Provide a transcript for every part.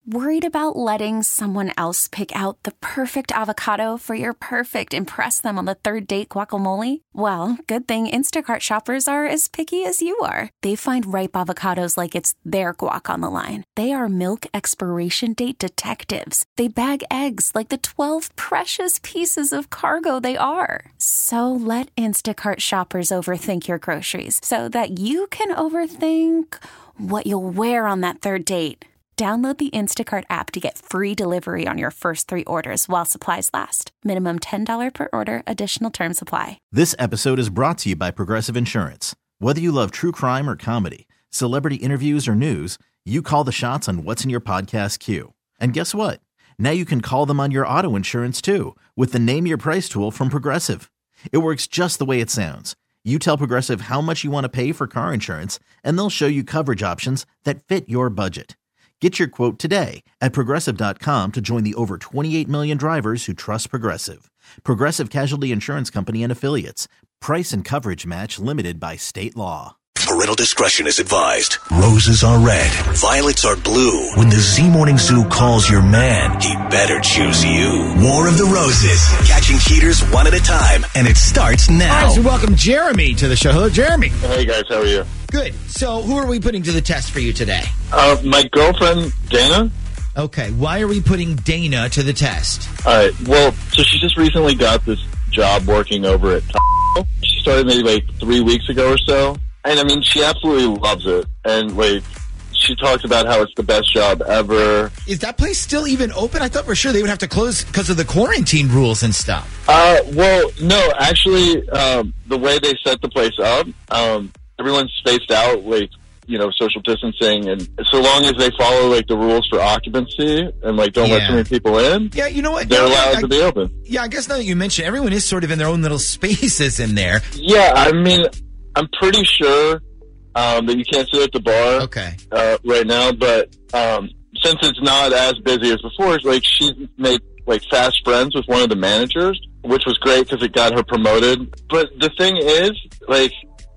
Worried about letting someone else pick out the perfect avocado for your perfect impress them on the third date guacamole? Well, good thing Instacart shoppers are as picky as you are. They find ripe avocados like it's their guac on the line. They are milk expiration date detectives. They bag eggs like the 12 precious pieces of cargo they are. So let Instacart shoppers overthink your groceries so that you can overthink what you'll wear on that third date. Download the Instacart app to get free delivery on your first 3 orders while supplies last. Minimum $10 per order. Additional terms apply. This episode is brought to you by Progressive Insurance. Whether you love true crime or comedy, celebrity interviews or news, you call the shots on what's in your podcast queue. And guess what? Now you can call them on your auto insurance too with the Name Your Price tool from Progressive. It works just the way it sounds. You tell Progressive how much you want to pay for car insurance, and they'll show you coverage options that fit your budget. Get your quote today at Progressive.com to join the over 28 million drivers who trust Progressive. Progressive Casualty Insurance Company and Affiliates. Price and coverage match limited by state law. Parental discretion is advised. Roses are red. Violets are blue. When the Z Morning Zoo calls your man, he better choose you. War of the Roses. Catching cheaters one at a time. And it starts now. All right, so welcome Jeremy to the show. Hello, Jeremy. Hey, guys. How are you? Good. So who are we putting to the test for you today? My girlfriend, Dana. Okay. Why are we putting Dana to the test? All right. Well, so she just recently got this job working over at Taco. She started maybe like 3 weeks ago or so. And I mean, she absolutely loves it. And like, she talks about how it's the best job ever. Is that place still even open? I thought for sure they would have to close because of the quarantine rules and stuff. Well, no, actually, the way they set the place up, everyone's spaced out, like, you know, social distancing, and so long as they follow like the rules for occupancy and like don't let too many people in. Yeah, you know what? They're allowed to be open. Yeah, I guess now that you mention it, everyone is sort of in their own little spaces in there. Yeah, I mean, I'm pretty sure that you can't sit at the bar right now, but since it's not as busy as before, like she made like fast friends with one of the managers, which was great because it got her promoted. But the thing is, like,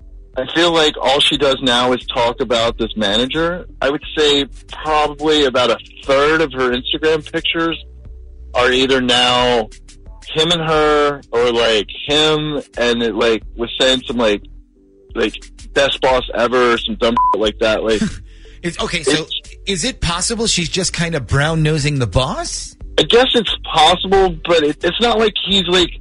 I feel like all she does now is talk about this manager. I would say probably about a third of her Instagram pictures are either now him and her or like him and it like was saying some like best boss ever or some dumb shit like that. Like, is it possible she's just kind of brown nosing the boss? I guess it's possible, but it's not like he's like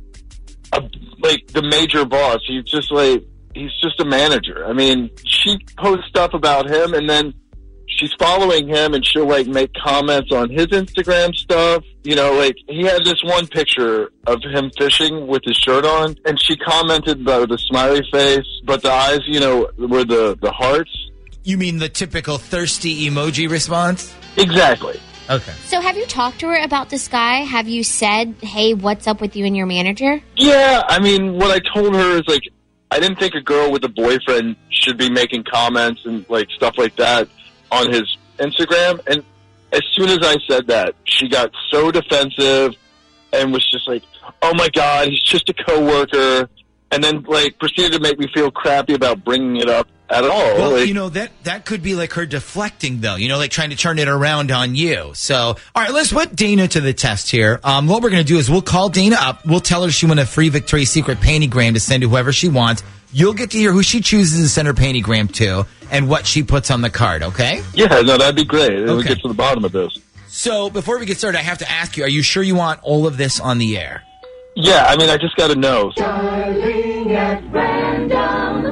the major boss. He's just a manager. I mean, she posts stuff about him and then she's following him and she'll like make comments on his Instagram stuff. You know, like he had this one picture of him fishing with his shirt on and she commented about the smiley face, but the eyes, you know, were the hearts. You mean the typical thirsty emoji response? Exactly. Okay. So have you talked to her about this guy? Have you said, hey, what's up with you and your manager? Yeah, I mean, what I told her is like, I didn't think a girl with a boyfriend should be making comments and like stuff like that on his Instagram. And as soon as I said that, she got so defensive and was just like, oh my God, he's just a coworker. And then like proceeded to make me feel crappy about bringing it up at all. Well, like, you know, that could be like her deflecting though, you know, like trying to turn it around on you. So, all right, let's put Dana to the test here. What we're going to do is we'll call Dana up. We'll tell her she wants a free Victoria's Secret pantygram to send to whoever she wants. You'll get to hear who she chooses to send her pantygram to and what she puts on the card, okay? Yeah, no, that'd be great. Okay. We'll get to the bottom of this. So before we get started, I have to ask you, are you sure you want all of this on the air? Yeah, I mean, I just got to know. Starting at random.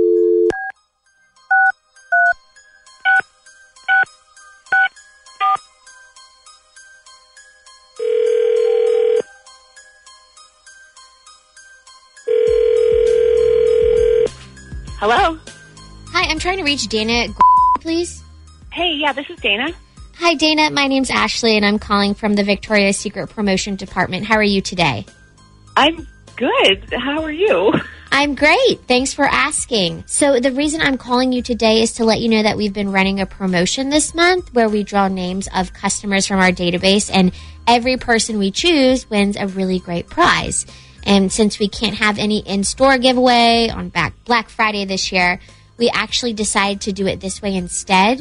Hello? Hi, I'm trying to reach Dana, please. Hey, yeah, this is Dana. Hi, Dana. My name's Ashley, and I'm calling from the Victoria's Secret Promotion Department. How are you today? I'm good. How are you? I'm great. Thanks for asking. So the reason I'm calling you today is to let you know that we've been running a promotion this month where we draw names of customers from our database, and every person we choose wins a really great prize. And since we can't have any in-store giveaway on Black Friday this year, we actually decided to do it this way instead.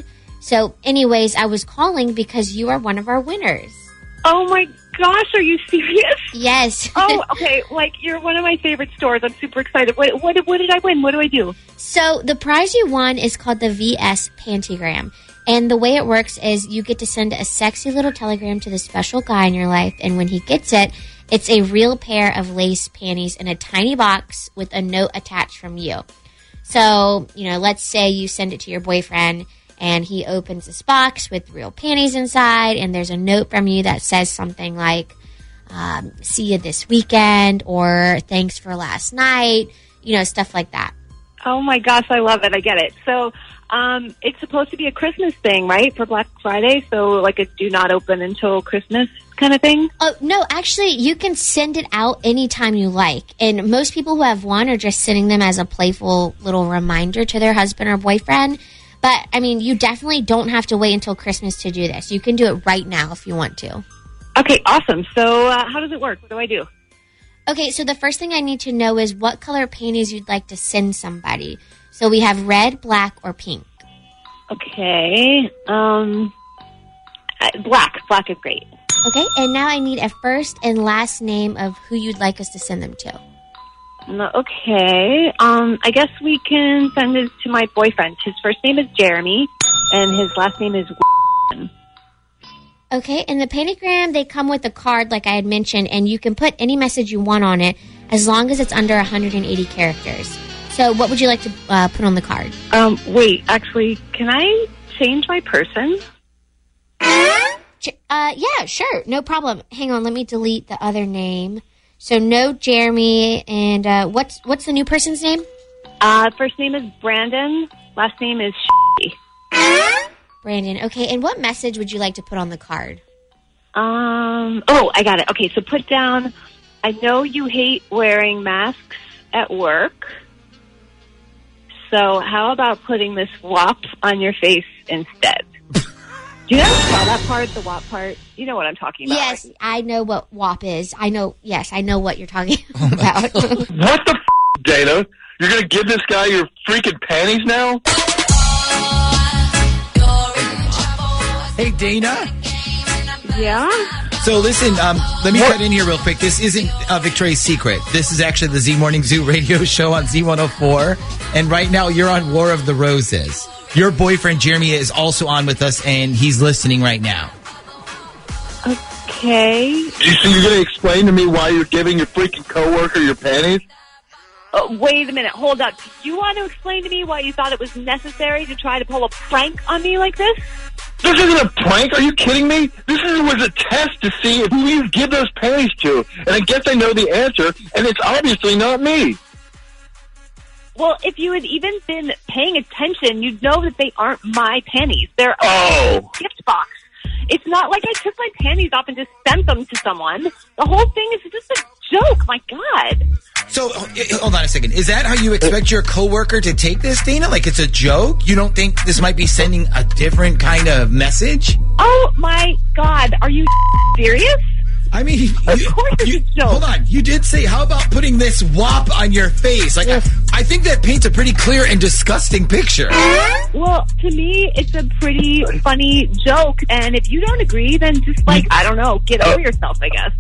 So anyways, I was calling because you are one of our winners. Oh my gosh, are you serious? Yes. Oh, okay. Like, you're one of my favorite stores. I'm super excited. What did I win? What do I do? So the prize you won is called the VS Pantygram. And the way it works is you get to send a sexy little telegram to the special guy in your life. And when he gets it, it's a real pair of lace panties in a tiny box with a note attached from you. So, let's say you send it to your boyfriend and he opens this box with real panties inside, and there's a note from you that says something like, see you this weekend, or thanks for last night, stuff like that. Oh my gosh, I love it. I get it. So it's supposed to be a Christmas thing, right, for Black Friday? So like a do not open until Christmas kind of thing? Oh, no, actually, you can send it out anytime you like. And most people who have one are just sending them as a playful little reminder to their husband or boyfriend. But, you definitely don't have to wait until Christmas to do this. You can do it right now if you want to. Okay, awesome. So how does it work? What do I do? Okay, so the first thing I need to know is what color panties you'd like to send somebody. So we have red, black, or pink. Okay. Black. Black is great. Okay, and now I need a first and last name of who you'd like us to send them to. Okay. I guess we can send it to my boyfriend. His first name is Jeremy, and his last name is Okay, and the Pantygram, they come with a card, like I had mentioned, and you can put any message you want on it as long as it's under 180 characters. So what would you like to put on the card? Wait, actually, can I change my person? Yeah, sure. No problem. Hang on, let me delete the other name. So no Jeremy, and what's the new person's name? First name is Brandon. Last name is Brandon. Okay, and what message would you like to put on the card? I got it. Okay, so put down, I know you hate wearing masks at work. So how about putting this WAP on your face instead? Do you know that part, the WAP part? You know what I'm talking about. Yes, right? I know what WAP is. I know what you're talking about. What the Dana? You're going to give this guy your freaking panties now? Hey, Dana? Yeah? So listen, let me cut in here real quick. This isn't Victoria's Secret. This is actually the Z Morning Zoo radio show on Z104. And right now you're on War of the Roses. Your boyfriend, Jeremy, is also on with us, and he's listening right now. Okay. So you're going to explain to me why you're giving your freaking coworker your panties? Wait a minute. Hold up. Do you want to explain to me why you thought it was necessary to try to pull a prank on me like this? This isn't a prank. Are you kidding me? This was a test to see who you give those panties to. And I guess I know the answer, and it's obviously not me. Well, if you had even been paying attention, you'd know that they aren't my panties. They're a gift box. It's not like I took my panties off and just sent them to someone. The whole thing is just a joke. My God. So, hold on a second. Is that how you expect your coworker to take this, Dana? Like it's a joke? You don't think this might be sending a different kind of message? Oh, my God. Are you serious? I mean, of course it's a joke. Hold on. You did say, how about putting this WAP on your face? Like, I think that paints a pretty clear and disgusting picture. Well, to me, it's a pretty funny joke. And if you don't agree, then just I don't know, get over yourself, I guess.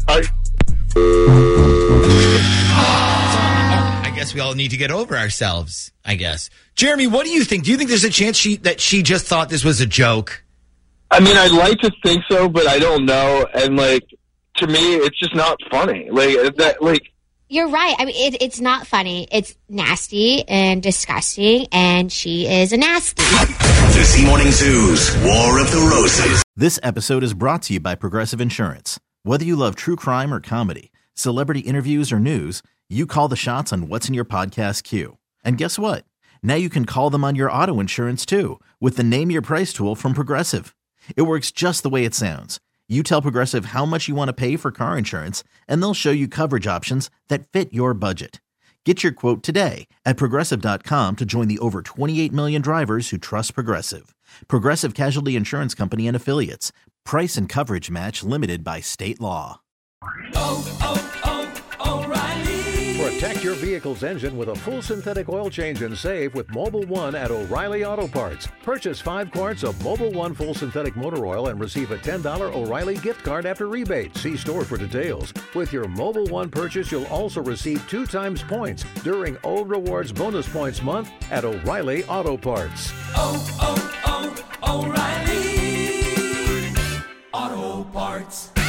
I guess we all need to get over ourselves, I guess. Jeremy, what do you think? Do you think there's a chance that she just thought this was a joke? I mean, I'd like to think so, but I don't know. And, to me, it's just not funny. You're right. I mean, it's not funny. It's nasty and disgusting, and she is a nasty. The Z Morning Zoo's War of the Roses. This episode is brought to you by Progressive Insurance. Whether you love true crime or comedy, celebrity interviews or news, you call the shots on what's in your podcast queue. And guess what? Now you can call them on your auto insurance, too, with the Name Your Price tool from Progressive. It works just the way it sounds. You tell Progressive how much you want to pay for car insurance, and they'll show you coverage options that fit your budget. Get your quote today at Progressive.com to join the over 28 million drivers who trust Progressive. Progressive Casualty Insurance Company and Affiliates. Price and coverage match limited by state law. O'Reilly. Protect your vehicle's engine with a full synthetic oil change and save with Mobil 1 at O'Reilly Auto Parts. Purchase 5 quarts of Mobil 1 full synthetic motor oil and receive a $10 O'Reilly gift card after rebate. See store for details. With your Mobil 1 purchase, you'll also receive 2 times points during O Rewards Bonus Points Month at O'Reilly Auto Parts. O'Reilly Auto Parts.